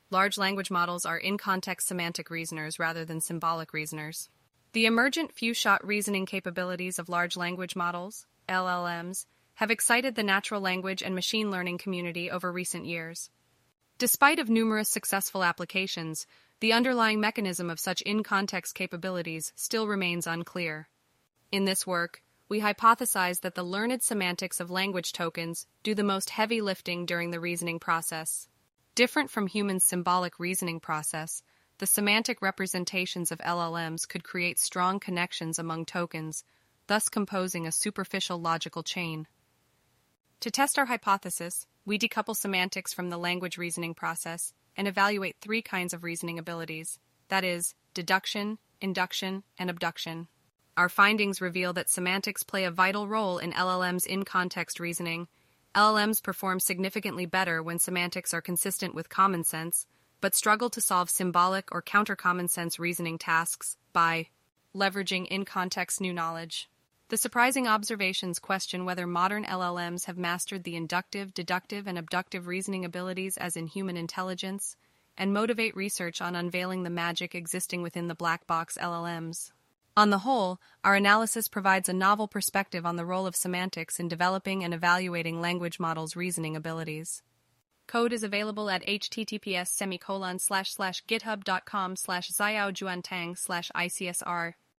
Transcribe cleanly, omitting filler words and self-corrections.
Large language models are in-context semantic reasoners rather than symbolic reasoners. The emergent few-shot reasoning capabilities of large language models, LLMs, have excited the natural language and machine learning community over recent years. Despite of numerous successful applications, the underlying mechanism of such in-context capabilities still remains unclear. In this work, we hypothesize that the learned semantics of language tokens do the most heavy lifting during the reasoning process. Different from humans' symbolic reasoning process, the semantic representations of LLMs could create strong connections among tokens, thus composing a superficial logical chain. To test our hypothesis, we decouple semantics from the language reasoning process and evaluate three kinds of reasoning abilities, that is, deduction, induction, and abduction. Our findings reveal that semantics play a vital role in LLMs' in-context reasoning. LLMs perform significantly better when semantics are consistent with common sense, but struggle to solve symbolic or counter-common sense reasoning tasks by leveraging in-context new knowledge. The surprising observations question whether modern LLMs have mastered the inductive, deductive, and abductive reasoning abilities as in human intelligence, and motivate research on unveiling the magic existing within the black box LLMs. On the whole, our analysis provides a novel perspective on the role of semantics in developing and evaluating language models' reasoning abilities. Code is available at https://github.com/xiaojuantang/ICSR